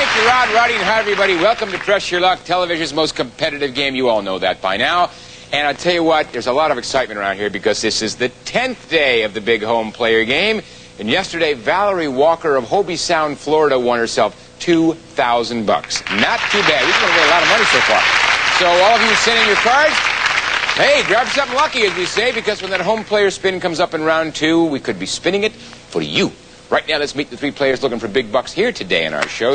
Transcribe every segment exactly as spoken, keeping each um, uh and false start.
Thank you, Rod, Roddy, and hi, everybody. Welcome to Press Your Luck, television's most competitive game. You all know that by now. And I'll tell you what, there's a lot of excitement around here because this is the tenth day of the big home player game. And yesterday, Valerie Walker of Hobie Sound, Florida, won herself two thousand bucks. Not too bad. We've going to get a lot of money so far. So all of you sending your cards, hey, grab something lucky, as we say, because when that home player spin comes up in round two, we could be spinning it for you. Right now, let's meet the three players looking for big bucks here today in our show.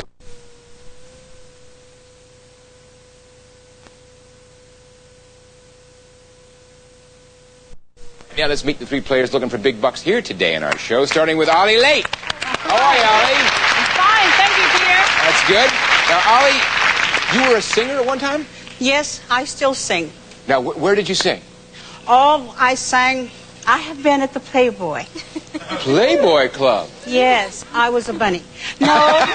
Now let's meet the three players looking for big bucks here today in our show, starting with Ollie Late. How are you, Ollie? I'm fine, thank you, Peter. That's good. Now, Ollie, you were a singer at one time? Yes, I still sing. Now, wh where did you sing? Oh, I sang, I have been at the Playboy. Playboy Club? Yes, I was a bunny. No.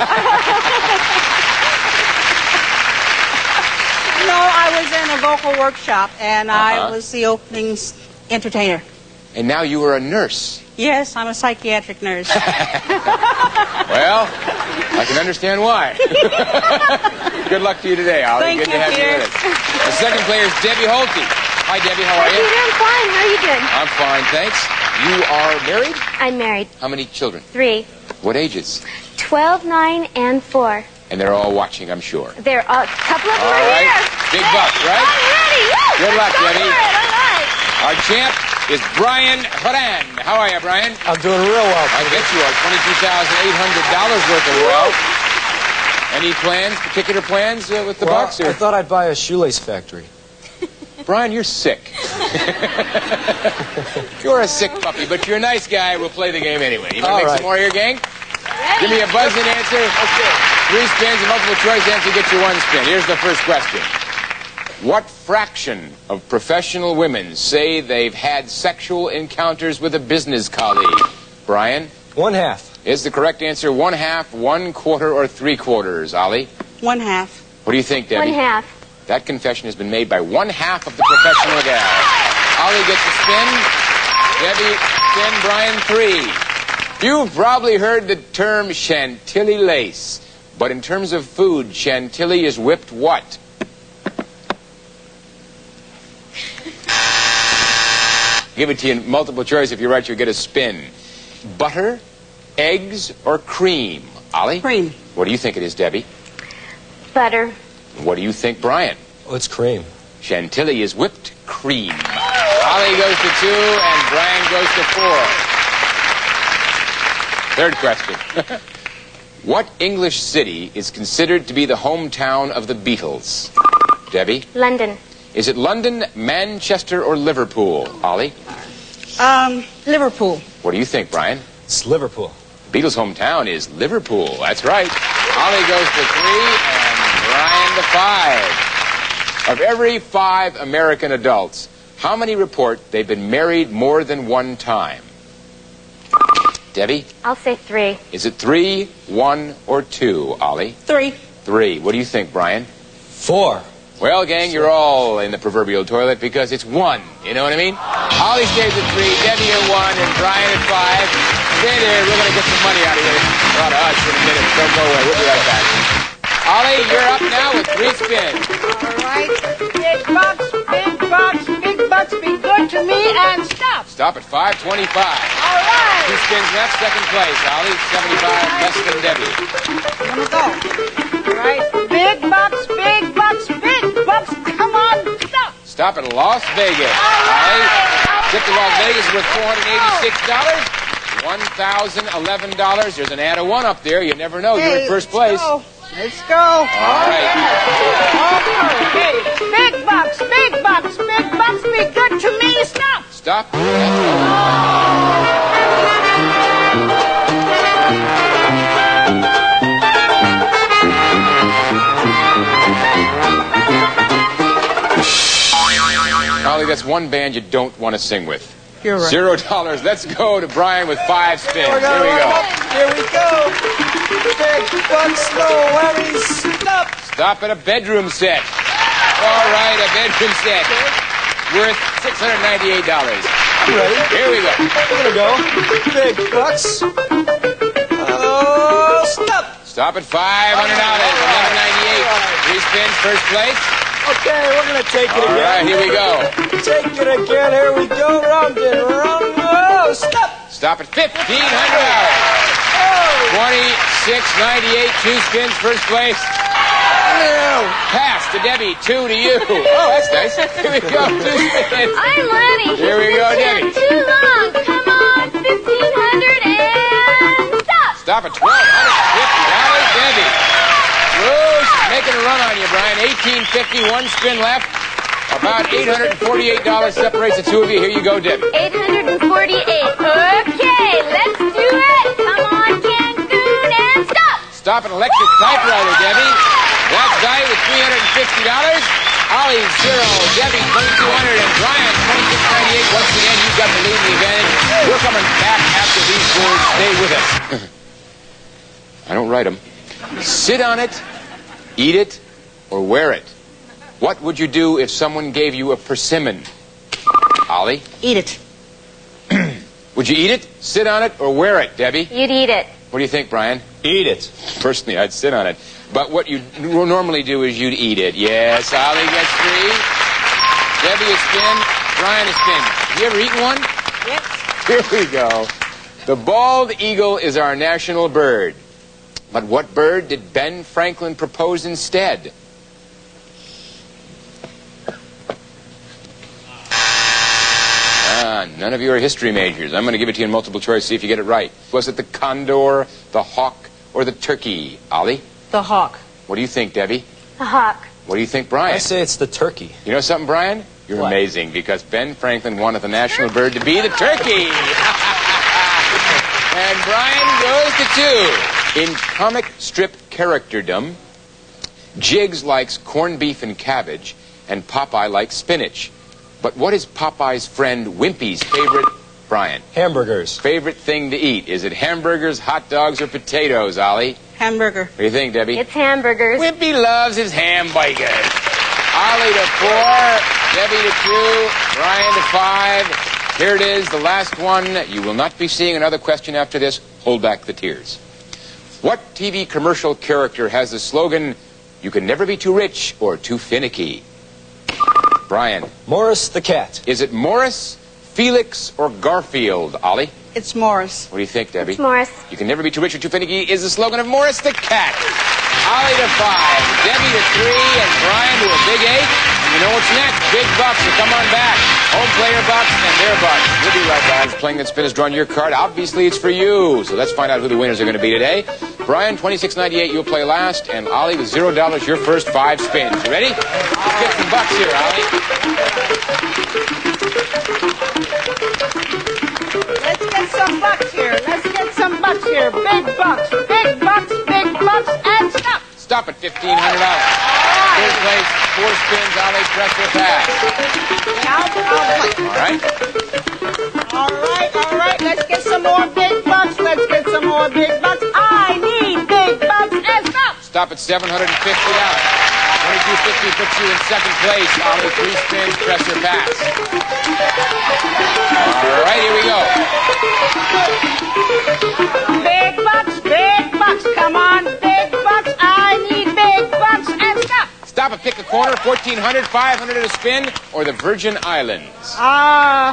No, I was in a vocal workshop, and Uh-huh. I was the opening entertainer. And now you are a nurse. Yes, I'm a psychiatric nurse. Well, I can understand why. Good luck to you today, Ollie. Thank Good you, to have Peter. you with us. The second player is Debbie Holte. Hi, Debbie. How are Hi, you? Peter. I'm fine. How are you doing? I'm fine, thanks. You are married? I'm married. How many children? Three. What ages? Twelve, nine, and four. And they're all watching, I'm sure. They're a couple of them All are right. here. Big bucks, right? I'm ready. Woo! Good luck, Go Debbie. for it. All right. Our champ is Brian Horan. How are you, Brian? I'm doing real well. I bet you are. twenty-two thousand eight hundred dollars worth of wealth. Any plans, particular plans uh, with the Well, bucks? Or? I thought I'd buy a shoelace factory. Brian, you're sick. You're a sick puppy, but you're a nice guy. We'll play the game anyway. You want to All make right. some more here, gang? Give me a buzzing answer. Okay. Three spins, a multiple choice answer gets you one spin. Here's the first question. What fraction of professional women say they've had sexual encounters with a business colleague? Brian? One half. Is the correct answer one half, one quarter, or three quarters? Ollie? One half. What do you think, Debbie? One half. That confession has been made by one half of the professional gals. Ollie gets a spin. Debbie, spin. Brian, three. You've probably heard the term Chantilly lace. But in terms of food, Chantilly is whipped what? Give it to you in multiple choice. If you're right, you'll get a spin. Butter, eggs, or cream? Ollie? Cream. What do you think it is, Debbie? Butter. What do you think, Brian? Oh, it's cream. Chantilly is whipped cream. Ollie goes to two, and Brian goes to four. Third question. What English city is considered to be the hometown of the Beatles? Debbie? London. Is it London, Manchester, or Liverpool? Ollie? Um, Liverpool. What do you think, Brian? It's Liverpool. Beatles' hometown is Liverpool. That's right. Ollie goes to three, and Brian to five. Of every five American adults, how many report they've been married more than one time? Debbie? I'll say three. Is it three, one, or two, Ollie? Three. Three. What do you think, Brian? Four. Well, gang, you're all in the proverbial toilet because it's one. You know what I mean? Ollie stays at three, Debbie at one, and Brian at five. Stay there. We're going to get some money out of here. Out of us in a minute. Don't go away. We'll be right back. Ollie, you're up now with three spins. All right. Big bucks, big bucks, big bucks, be good to me, and stop. Stop at five twenty-five. All right. Two spins left, second place. Ollie, seventy-five, less than Debbie. I'm gonna go. All right. Big bucks, big bucks, big bucks. Come on, stop. Stop at Las Vegas. Ollie, trip to Las Vegas is worth four hundred eighty-six dollars. one thousand eleven dollars. There's an add a one up there. You never know. You're in first place. Let's go. Let's go. All right. Okay. Big bucks, big bucks, big bucks, be good to me. Stop. Stop. Ollie, that's one band you don't want to sing with. You're right. Zero dollars. Let's go to Brian with five spins. Here we go. Here we go. Here we go. Big bucks, no worries. Stop. Stop at a bedroom set. All right, a bedroom set. Worth six hundred ninety-eight dollars. I'm ready. Here we go. We're gonna go. Big bucks. Oh, stop. Stop Stop at five hundred dollars. eleven ninety-eight. Three spins, first place. Okay, we're going to take it All again. right, here we go. Take it again. Here we go. Round and round. Oh, stop. Stop at fifteen hundred dollars. twenty-six ninety-eight. Two spins, first place. No. Pass to Debbie. Two to you. Oh, that's nice. Here we go. Two spins. I'm ready. Here we go, Debbie. Too long. Come on. fifteen hundred and stop. Stop at twelve fifty dollars, Debbie. Whoa, she's making a run on you, Brian. eighteen fifty, one spin left. About eight hundred forty-eight dollars separates the two of you. Here you go, Debbie. eight hundred forty-eight. Okay, let's do it. Come on, Cancun, and stop. Stop an electric typewriter, Debbie. That's value with three hundred fifty dollars. Ollie, zero. Debbie, twenty-two hundred dollars. And Brian, twenty-six ninety-eight. Once again, you've got the lead and the advantage. We're coming back after these words. Stay with us. I don't write them. Sit on it, eat it, or wear it. What would you do if someone gave you a persimmon? Ollie? Eat it. Would you eat it, sit on it, or wear it, Debbie? You'd eat it. What do you think, Brian? Eat it. Personally, I'd sit on it. But what you normally do is you'd eat it. Yes, Ollie gets three. Debbie a spin. Brian a spin. Have you ever eaten one? Yes. Here we go. The bald eagle is our national bird. But what bird did Ben Franklin propose instead? Ah, none of you are history majors. I'm going to give it to you in multiple choice, see if you get it right. Was it the condor, the hawk, or the turkey? Ollie? The hawk. What do you think, Debbie? The hawk. What do you think, Brian? I say it's the turkey. You know something, Brian? You're What? amazing, because Ben Franklin wanted the national bird to be the turkey. And Brian goes to two. In comic strip characterdom, Jiggs likes corned beef and cabbage, and Popeye likes spinach. But what is Popeye's friend Wimpy's favorite, Brian? Hamburgers. Favorite thing to eat? Is it hamburgers, hot dogs, or potatoes, Ollie? Hamburger. What do you think, Debbie? It's hamburgers. Wimpy loves his hamburgers. Ollie to four, Debbie to two, Brian to five. Here it is, the last one. You will not be seeing another question after this. Hold back the tears. What T V commercial character has the slogan, "You can never be too rich or too finicky"? Brian. Morris the cat. Is it Morris, Felix, or Garfield, Ollie? It's Morris. What do you think, Debbie? It's Morris. You can never be too rich or too finicky is the slogan of Morris the cat. Ollie to five, Debbie to three, and Brian to a big eight. And you know what's next? Big bucks will come on back. Home player bucks and their bucks. We'll be right back. Playing That Spin has drawn your card. Obviously, it's for you. So let's find out who the winners are going to be today. Brian, twenty-six ninety-eight, you'll play last. And Ollie, with zero dollars, your first five spins. You ready? Let's get some bucks here, Ollie. Let's get some bucks here. Let's get some bucks here. Big bucks. Big bucks. Big bucks. And stop. Stop at fifteen hundred dollars. Third place, four spins, Ollie, press or pass. Now, I'll play. All right. All right, all right. Let's get some more big bucks. Let's get some more big bucks. I need big bucks and stop. Stop at seven hundred fifty dollars. twenty-two fifty puts you in second place. Ollie, three spins, press or pass. All right, here we go. Big bucks, big bucks. Come on, big bucks. I need big bucks and stop. Stop and pick a corner, fourteen hundred, five hundred at a spin, or the Virgin Islands. Uh,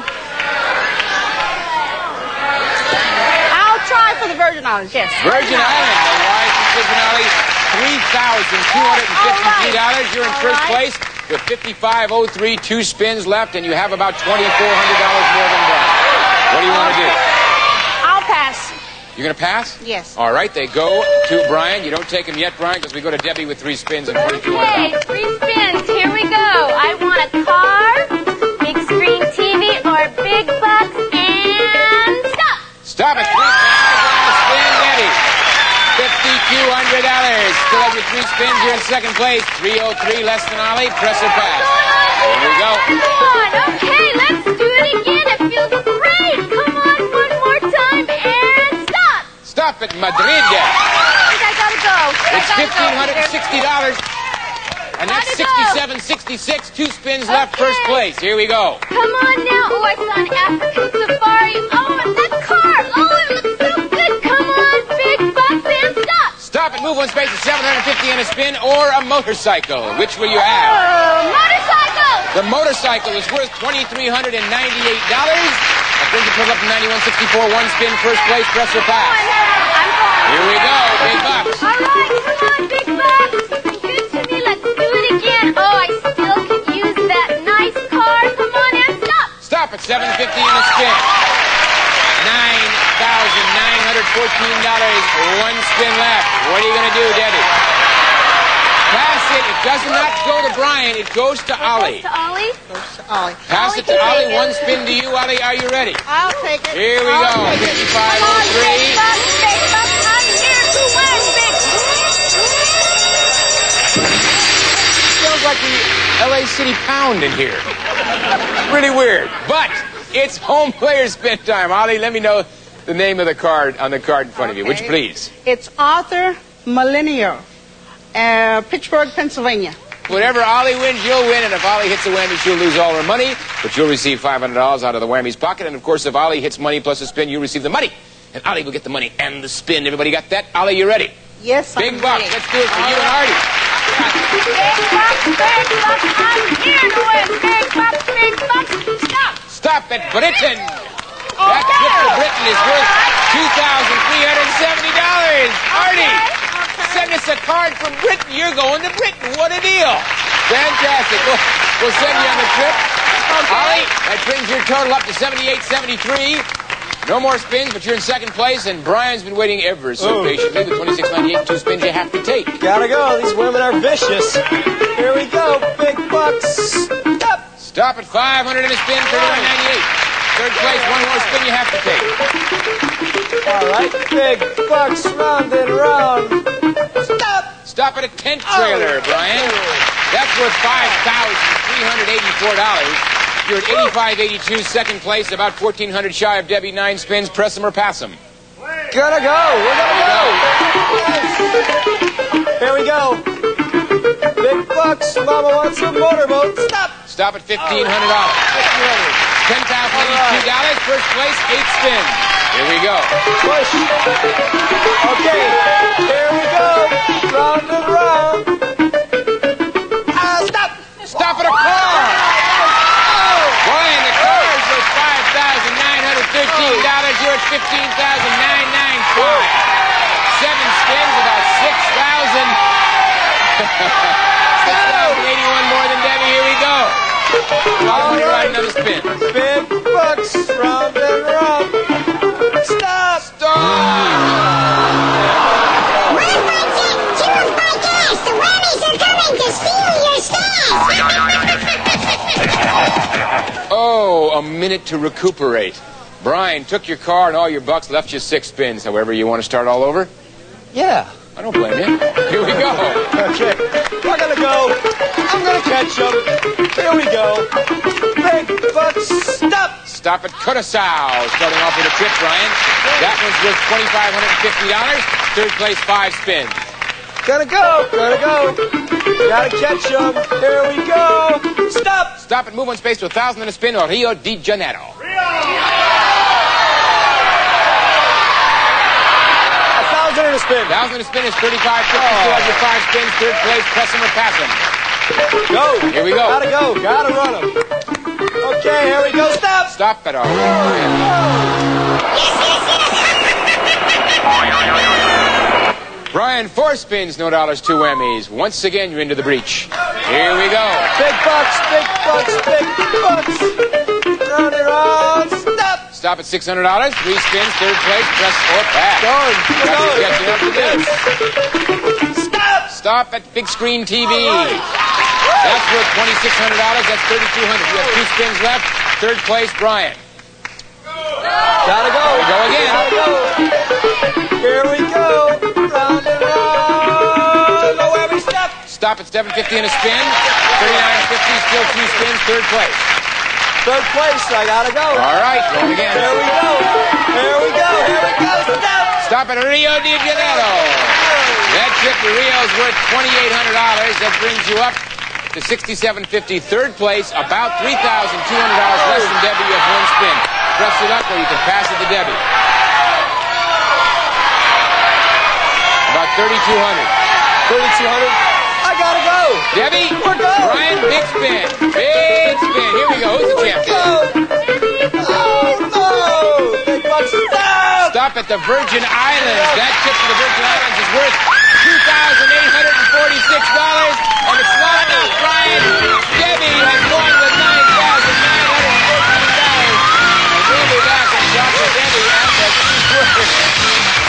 I'll try for the Virgin Islands, yes. Virgin Islands, a wise decision, Ollie. three thousand two hundred fifty-three dollars. You're in All first right. place with fifty-five oh three, two spins left, and you have about twenty-four hundred dollars more than Brian. What do you want to do? I'll pass. You're going to pass? Yes. All right, they go to Brian. You don't take him yet, Brian, because we go to Debbie with three spins and twenty-two hundred dollars. Okay, three spins. Here we go. I want a car, big screen T V, or big bucks, and stop. Stop it. Three thousand on a spin, Debbie. fifty-two hundred dollars. Still have your three spins. You're in second place. three oh three, less than Ollie. Press or pass. Here we go. Come on. Okay, let's do it again. It feels great. Come on, one more time, and stop. Stop at Madrid. I gotta go. I It's gotta go, fifteen hundred sixty dollars. And that's Gotta go. sixty-seven sixty-six. Two spins left, Okay. first place. Here we go. Come on now. Oh, I saw an African safari. Oh, and that car. Oh, it looks so good. Come on, big bucks, and stop. Stop at move one space to seven hundred fifty on a spin, or a motorcycle. Which will you have? Oh, motorcycle! The motorcycle is worth two thousand three hundred ninety-eight dollars. That brings the total up to ninety-one sixty-four. One spin, first place, press or pass. I'm going. Here we go, big bucks. All right, come on, big bucks. Good to me. Let's do it again. Oh, I still could use that nice car. Come on and stop. Stop at seven fifty on a spin. nine thousand nine hundred fourteen dollars. One spin left. What are you going to do, Debbie? Pass it. It does not go to Brian. It goes to Ollie. To Ollie? Ollie. Pass Ollie it to can Ollie. take it. One spin to you, Ollie. Are you ready? I'll take it. Here we I'll go. take it. fifty-five Come oh on, three. big bucks, big bucks. I'm here to win, big Sounds like the L A City Pound in here. Really weird. But it's home player spin time. Ollie, let me know the name of the card on the card in front of you. Would you Okay. please? It's Arthur Millennial, uh, Pittsburgh, Pennsylvania. Whatever Ollie wins, you'll win. And if Ollie hits the whammy, she'll lose all her money. But you'll receive five hundred dollars out of the whammy's pocket. And, of course, if Ollie hits money plus a spin, you receive the money. And Ollie will get the money and the spin. Everybody got that? Ollie, you ready? Yes, Big I'm bucks. ready. Let's do it for you and Artie. Big bucks, big bucks. I'm here to win, big bucks, big bucks. Stop. Stop at Britain. That trip to Britain is worth two thousand three hundred seventy dollars. Artie, send us a card from Britain. You're going to Britain. What a deal. Fantastic. We'll, we'll send you on the trip. Ollie, that brings your total up to seventy-eight seventy-three. No more spins, but you're in second place, and Brian's been waiting ever so Oh. patiently. The twenty-six ninety-eight, two spins you have to take. Gotta go. These women are vicious. Here we go. Big bucks. Stop. Stop at five hundred in a spin, thirty-one ninety-eight. Third place, one more spin you have to take. All right. Big bucks round and round. Stop. Stop at a tent trailer, Brian. That's worth five thousand three hundred eighty-four dollars. You're at eighty-five eighty-two, second place, about fourteen hundred shy of Debbie. Nine spins, press them or pass them. Gotta go. We're gonna go. Here we go. Big bucks. Mama wants a motorboat. Stop. Stop at fifteen hundred dollars. ten thousand eighty-two dollars, first place, eight spins. Here we go. Push. Okay. Here we go. Round and round. Ah, stop. Stop at a car. Brian, the car is worth five thousand nine hundred thirteen dollars. You're at fifteen thousand nine hundred ninety-five dollars. Seven spins, about six thousand six thousand eighty-one more than Debbie. Here we go. Follow me right another spin. Big bucks. Round and round. Stop. Stop. Where's my jet? Here's my gas! The Whammies are coming to steal your stash! Oh, a minute to recuperate. Brian took your car and all your bucks, left you six spins. However, you want to start all over? Yeah. I don't blame you. Here we go. Okay. We're gonna go. I'm gonna catch them. Here we go. Big bucks. Stop. Stop at Curaçao. Starting off with a trip, Brian. That one's worth two thousand five hundred fifty dollars. Third place, five spins. Gotta go. Gotta go. Gotta catch them. Here we go. Stop. Stop and move one space to one thousand in a spin, or Rio de Janeiro. A thousand in a spin. one thousand in a spin is thirty-five fifty. Still have your five spins. Third place, press them or pass them. Go. Here we go. Gotta go. Gotta run them. Okay, here we go. Stop. Stop at a... Brian, four spins, no dollars, two whammies. Once again, you're into the breach. Here we go. Big bucks. Big bucks. Big bucks. Round and round. Stop. Stop at six hundred dollars. Three spins, third place, press or pass. Going. Got Going. to catch up to this. Stop. Stop at big screen T V. That's worth twenty-six hundred dollars. That's thirty-two hundred dollars. You have two spins left. Third place, Brian. Gotta go. Here we go again. Gotta go. Here we go. Round and round. No whammy. Stop. Stop at seven fifty in a spin. thirty-nine fifty, still two spins. Third place. Third place. I gotta go. All right, going again. Here we go. Here we go. Here we go. Stop. Stop at Rio de Janeiro. That trip to Rio is worth twenty-eight hundred dollars. That brings you up to sixty-seven fifty. Third place, about three thousand two hundred dollars less than Debbie. You have one spin. Press it up or you can pass it to Debbie. About thirty-two hundred. thirty-two hundred. I gotta go. Debbie, We're going. Brian, big spin. Big spin. Here we go. Who's the champion? Oh, no. Big bucks, stop. Stop at the Virgin Islands. That trip to the Virgin Islands is worth two thousand eight hundred forty-six dollars. And it's not enough, Brian. Debbie has won with nine thousand nine hundred fourteen dollars. And we'll be back and talk to Debbie after these words.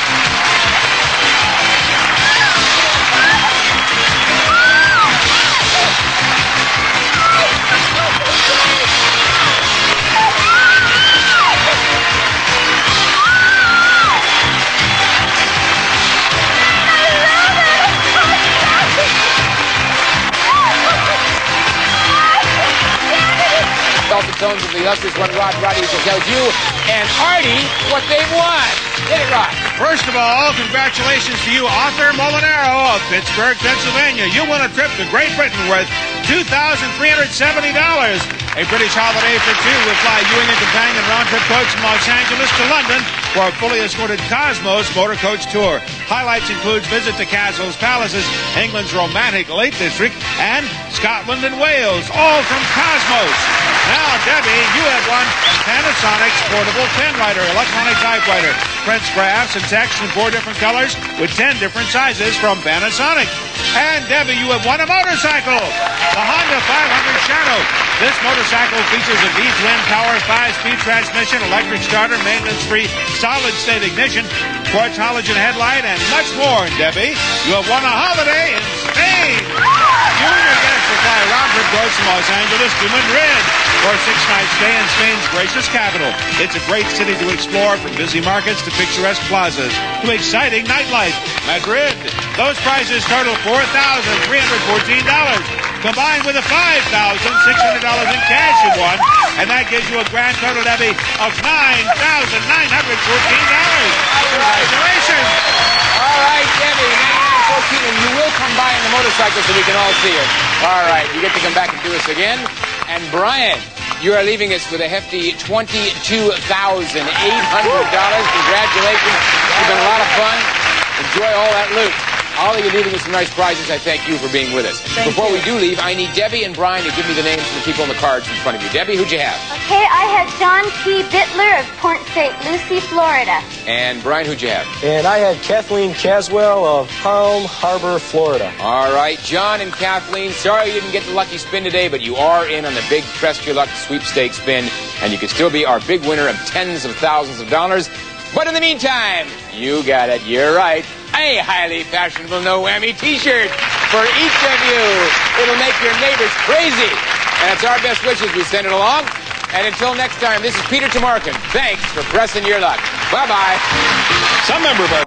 The tones of the illustrious one, Rod Roddy, will tell you and Artie what they've won. Get it, Rod. First of all, congratulations to you, Arthur Molinaro of Pittsburgh, Pennsylvania. You won a trip to Great Britain worth two thousand three hundred seventy dollars. A British holiday for two will fly you and your companion round-trip coach from Los Angeles to London for a fully escorted Cosmos motor coach tour. Highlights include visit to Castles Palaces, England's romantic Lake District, and Scotland and Wales, all from Cosmos. Now, Debbie, you have won Panasonic's portable pen writer, electronic typewriter, prints graphs and text in four different colors with ten different sizes from Panasonic. And Debbie, you have won a motorcycle, the Honda five hundred Shadow. This motorcycle features a V-twin power five-speed transmission, electric starter, maintenance-free, solid-state ignition, quartz halogen headlight, and much more. And Debbie, you have won a holiday in Spain. You and your guests will fly a round-trip coach from Los Angeles to Madrid for a six-night stay in Spain's gracious capital. It's a great city to explore, from busy markets to picturesque plazas to exciting nightlife. Madrid. Those prices total four thousand three hundred fourteen dollars, combined with the five thousand six hundred dollars in cash you won, and that gives you a grand total, Debbie, of nine thousand nine hundred fourteen dollars. Congratulations. All right, Debbie, nine fourteen, and you will come by on the motorcycle so we can all see it. All right, you get to come back and do this again. And Brian, you are leaving us with a hefty twenty-two thousand eight hundred dollars. Congratulations. It's been a lot of fun. Enjoy all that loot. All of you leaving us some nice prizes. I thank you for being with us. Thank Before you. we do leave, I need Debbie and Brian to give me the names of the people on the cards in front of you. Debbie, who'd you have? Okay, I have John P. Bittler of Port Saint Lucie, Florida. And Brian, who'd you have? And I had Kathleen Caswell of Palm Harbor, Florida. All right, John and Kathleen, sorry you didn't get the lucky spin today, but you are in on the big Trust Your Luck sweepstakes spin, and you can still be our big winner of tens of thousands of dollars. But in the meantime, you got it, you're right, a highly fashionable No Whammy t-shirt for each of you. It'll make your neighbors crazy. And it's our best wishes we send it along. And until next time, this is Peter Tomarken. Thanks for pressing your luck. Bye-bye. Some member of our